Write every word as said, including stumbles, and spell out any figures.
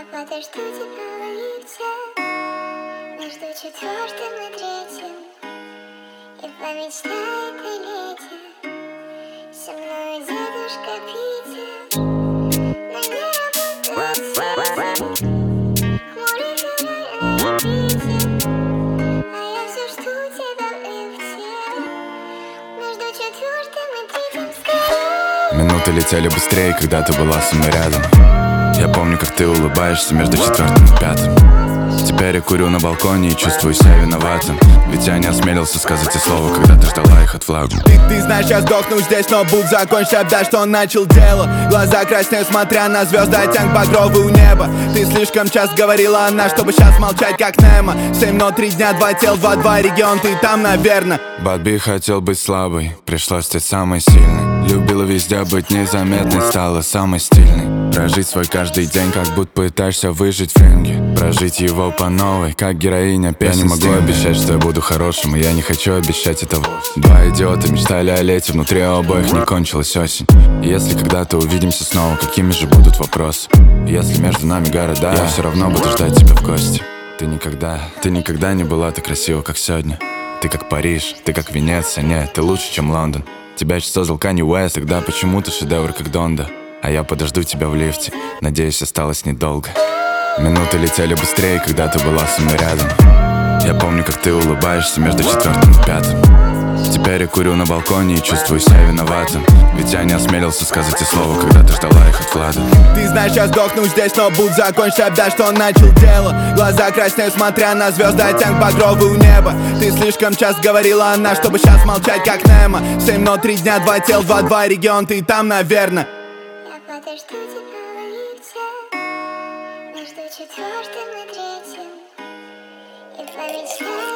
подожду тебя в лифте между четвертым и третьим, и помечтай этой лете со мной дедушка Питер. На мне работает сердце, хмурит на Питер, а я все жду тебя в лифте между четвертым и третьим. Скорее. Минуты летели быстрее, когда ты была со мной рядом. Я помню, как ты улыбаешься между четвертым и пятым. Теперь я курю на балконе и чувствую себя виноватым, ведь я не осмелился сказать и слова, когда ты ждала их от флага. Ты, ты знаешь, я сдохну здесь, но буд закончить, обдай, что он начал дело. Глаза краснеют, смотря на звезды, оттенок багровый у неба. Ты слишком часто говорила она, чтобы сейчас молчать, как Немо. Семь, но три дня, два тел, два, два регион, ты там, наверно. Бадби хотел быть слабой, пришлось стать самой сильной. Любила везде быть незаметной, стала самой стильной. Прожить свой каждый день, как будто пытаешься выжить в ринге. Прожить его по новой, как героиня песни. Я не могу обещать, что я буду хорошим, и я не хочу обещать этого. Два идиота мечтали о лете, внутри обоих не кончилась осень. И если когда-то увидимся снова, какими же будут вопросы? И если между нами города, я все равно буду ждать тебя в гости. Ты никогда, ты никогда не была так красива, как сегодня. Ты как Париж, ты как Венеция, нет, ты лучше, чем Лондон. Тебя еще создал Канье Уэст, тогда почему ты шедевр, как Донда? А я подожду тебя в лифте, надеюсь, осталось недолго. Минуты летели быстрее, когда ты была со мной рядом. Я помню, как ты улыбаешься между четвертым и пятым. Теперь я курю на балконе и чувствую себя виноватым, ведь я не осмелился сказать и слова, когда ты ждала их от Влада. Ты знаешь, я сдохну здесь, но буд закончить, обдай, что он начал дело. Глаза краснеют, смотря на звезды, оттенок багровый у неба. Ты слишком часто говорила она, чтобы сейчас молчать, как Немо. Семь, но три дня, два тел, два, два регион, ты там, наверно. Я подожду тебя в лифте между четвертым и третьим, и помечтай.